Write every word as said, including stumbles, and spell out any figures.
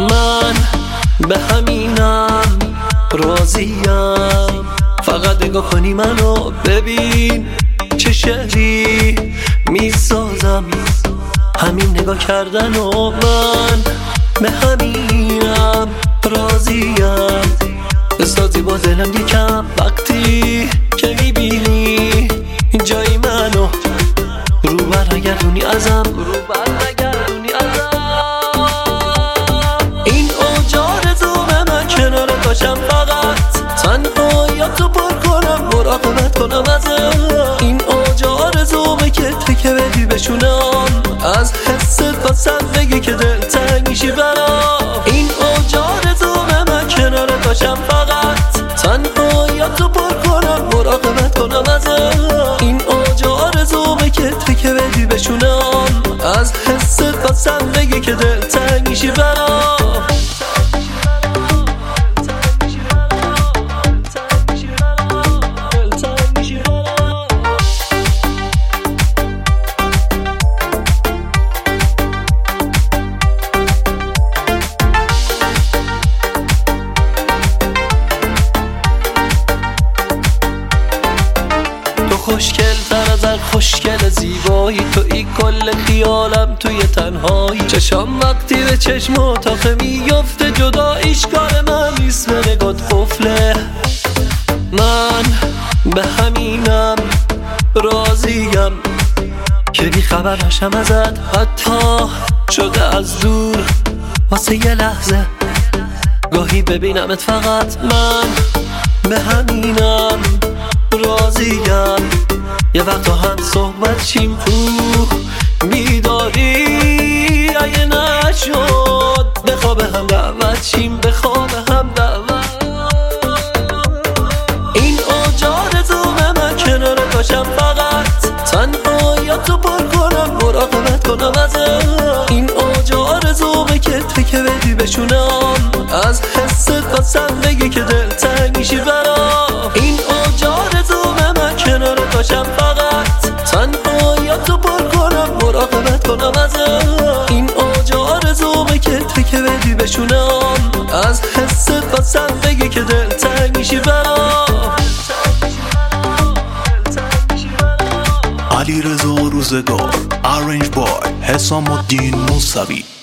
من به همینم راضیم، فقط نگاه کنی منو ببین چه شعری میسازم، همین نگاه کردن و من به همینم راضیم. بسازی با دلم یکم وقتی که میبینی جای منو، رو برنگردونی ازم، رو برنگردونی ازم. این اوجا رزومه من کنار باشم، فقط تنهاییاتو پر کنم، مراقبت کنم ازم. این اوجا رزومه که تکه بدی بشونم، از حست واسم بگی که دلتنگ میشی برام. این اوجا رزومه من کنار باشم، فقط تنهاییاتو پر کنم، مراقبت کنم ازم. این اوجا رزومه که تکه بدی بشونم، از حست واسم بگی که دلتنگ میشی برام. تو خوشگل تر از هر خوشگل زیبایی، تو ای کل خیالم توی تنهایی. چشام وقتی به چشم اتاقه میفته، جداییش کار من نیست، به نگات قفله. من به همینم راضیم که بی خبر نشم ازت، حتی شده از دور واسه یه لحظه گاهی ببینمت. فقط من به همینم راضیم، یه وقتا هم صحبت چیم تو بیداری، اگه نشد به خواب هم دعوت چیم، به خواب هم دعوت. این اوجا رزومه من کنار باشم، فقط تنهاییاتو پر کنم، مراقبت کنم ازم. این اوجا رزومه که تکه بدی بشونم، از حست واسم بگی که دلتنگ میشی برام. این اوجا رزومه من کنار باشم، فقط تنهاییاتو پر کنم، مراقبت کنم ازم. این اوجا رزومه که تکه بدی بشونم، از حست واسم بگی که دلتنگ میشی برام. علیرضا روزگار، آرنج بای، حسام الدین موسوی.